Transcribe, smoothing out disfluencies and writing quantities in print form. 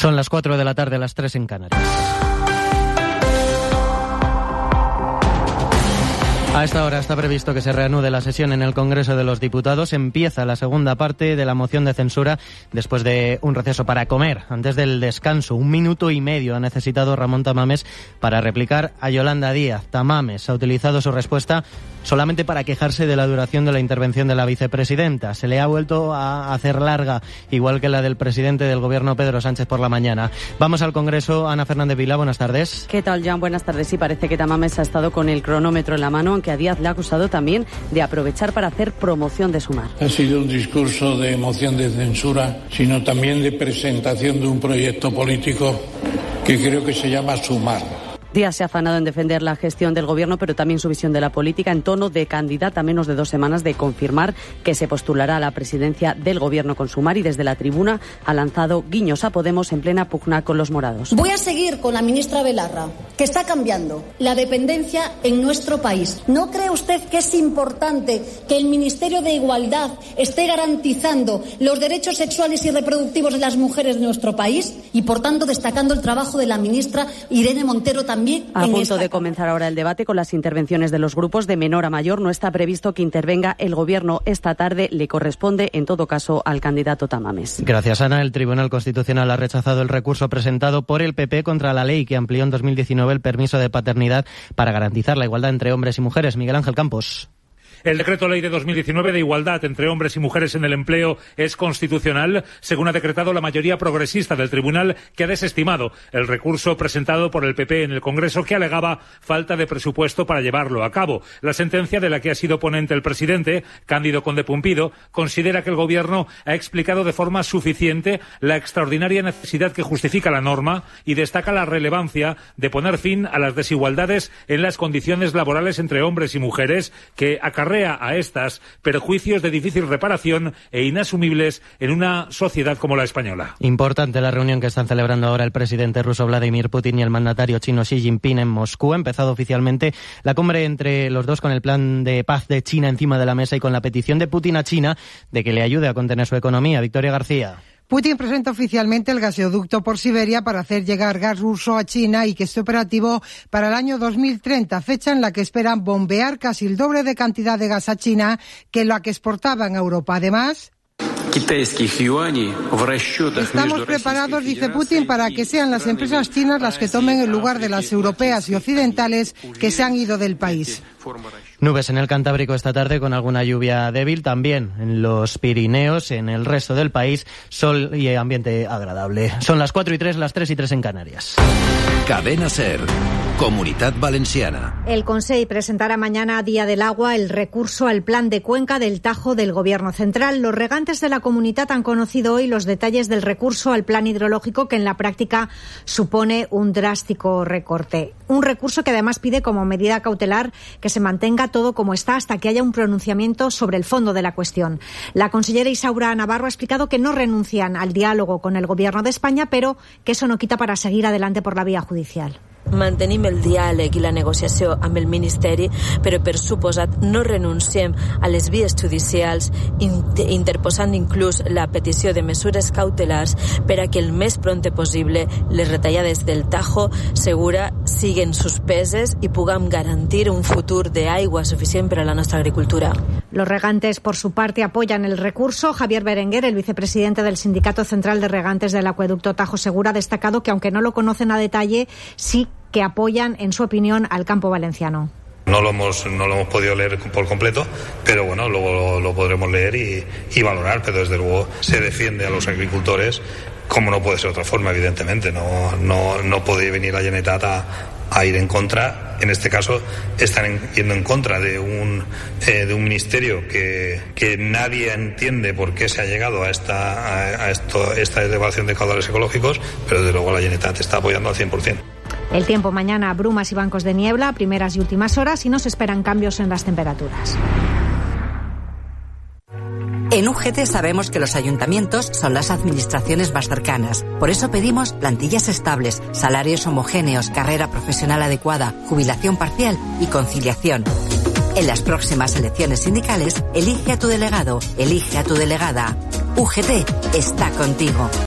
Son las 4 de la tarde, las 3 en Canarias. A esta hora está previsto que se reanude la sesión en el Congreso de los Diputados. Empieza la segunda parte de la moción de censura después de un receso para comer. Antes del descanso, 1 minuto y medio ha necesitado Ramón Tamames para replicar a Yolanda Díaz. Tamames ha utilizado su respuesta solamente para quejarse de la duración de la intervención de la vicepresidenta. Se le ha vuelto a hacer larga, igual que la del presidente del Gobierno, Pedro Sánchez, por la mañana. Vamos al Congreso. Ana Fernández Vila, buenas tardes. ¿Qué tal, Jan? Buenas tardes. Sí, parece que Tamames ha estado con el cronómetro en la mano, aunque a Díaz le ha acusado también de aprovechar para hacer promoción de Sumar. Ha sido un discurso de moción de censura, sino también de presentación de un proyecto político que creo que se llama Sumar. Díaz se ha afanado en defender la gestión del Gobierno, pero también su visión de la política en tono de candidata a menos de 2 semanas de confirmar que se postulará a la presidencia del Gobierno con Sumar, y desde la tribuna ha lanzado guiños a Podemos en plena pugna con los morados. Voy a seguir con la ministra Belarra, que está cambiando la dependencia en nuestro país. ¿No cree usted que es importante que el Ministerio de Igualdad esté garantizando los derechos sexuales y reproductivos de las mujeres de nuestro país? Y, por tanto, destacando el trabajo de la ministra Irene Montero también. A punto de comenzar ahora el debate con las intervenciones de los grupos de menor a mayor. No está previsto que intervenga el Gobierno esta tarde. Le corresponde, en todo caso, al candidato Tamames. Gracias, Ana. El Tribunal Constitucional ha rechazado el recurso presentado por el PP contra la ley que amplió en 2019 el permiso de paternidad para garantizar la igualdad entre hombres y mujeres. Miguel Ángel Campos. El decreto ley de 2019 de igualdad entre hombres y mujeres en el empleo es constitucional, según ha decretado la mayoría progresista del tribunal, que ha desestimado el recurso presentado por el PP en el Congreso, que alegaba falta de presupuesto para llevarlo a cabo. La sentencia, de la que ha sido ponente el presidente, Cándido Conde Pumpido, considera que el Gobierno ha explicado de forma suficiente la extraordinaria necesidad que justifica la norma y destaca la relevancia de poner fin a las desigualdades en las condiciones laborales entre hombres y mujeres, que acarrea a estas perjuicios de difícil reparación e inasumibles en una sociedad como la española. Importante la reunión que están celebrando ahora el presidente ruso Vladimir Putin y el mandatario chino Xi Jinping en Moscú. Ha empezado oficialmente la cumbre entre los dos con el plan de paz de China encima de la mesa y con la petición de Putin a China de que le ayude a contener su economía. Victoria García. Putin presenta oficialmente el gasoducto por Siberia para hacer llegar gas ruso a China y que esté operativo para el año 2030, fecha en la que esperan bombear casi el doble de cantidad de gas a China que la que exportaban a Europa. Además, estamos preparados, dice Putin, para que sean las empresas chinas las que tomen el lugar de las europeas y occidentales que se han ido del país. Nubes en el Cantábrico esta tarde con alguna lluvia débil, también en los Pirineos, en el resto del país, sol y ambiente agradable. Son las 4:03, las 3:03 en Canarias. Cadena SER, Comunitat Valenciana. El Consell presentará mañana, Día del Agua, el recurso al plan de cuenca del Tajo del Gobierno central. Los regantes de la comunidad han conocido hoy los detalles del recurso al plan hidrológico, que en la práctica supone un drástico recorte. Un recurso que además pide como medida cautelar que se mantenga todo como está hasta que haya un pronunciamiento sobre el fondo de la cuestión. La consellera Isaura Navarro ha explicado que no renuncian al diálogo con el Gobierno de España, pero que eso no quita para seguir adelante por la vía judicial. Mantenim el diàleg i la negociació amb el Ministeri, però per suposat no renunciem a les vies judicials, interposant inclús la petició de mesures cautelars per a que el més prompte possible les retallades del Tajo Segura siguen suspeses i puguem garantir un futur d'aigua suficient per a la nostra agricultura. Los regantes, por su parte, apoyan el recurso. Javier Berenguer, el vicepresidente del Sindicato Central de Regantes del Acueducto Tajo Segura, ha destacado que, aunque no lo conocen a detalle, sí que apoyan, en su opinión, al campo valenciano. No lo hemos podido leer por completo, pero bueno, luego lo podremos leer y valorar, pero desde luego se defiende a los agricultores, como no puede ser de otra forma, evidentemente. No puede venir la Generalitat a ir en contra. En este caso están yendo en contra de un ministerio que nadie entiende por qué se ha llegado a esta elevación de caudales ecológicos, pero desde luego la Generalitat está apoyando al 100%. El tiempo mañana, brumas y bancos de niebla, primeras y últimas horas, y no se esperan cambios en las temperaturas. En UGT sabemos que los ayuntamientos son las administraciones más cercanas. Por eso pedimos plantillas estables, salarios homogéneos, carrera profesional adecuada, jubilación parcial y conciliación. En las próximas elecciones sindicales, elige a tu delegado, elige a tu delegada. UGT está contigo.